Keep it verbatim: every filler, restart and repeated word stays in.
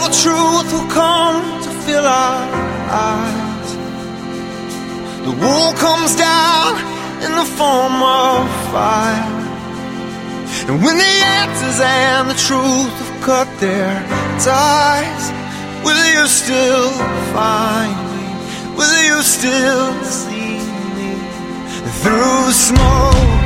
the truth will come to fill our eyes. The wall comes down in the form of fire. And when the answers and the truth have cut their ties, will you still find me? Will you still see me through smoke?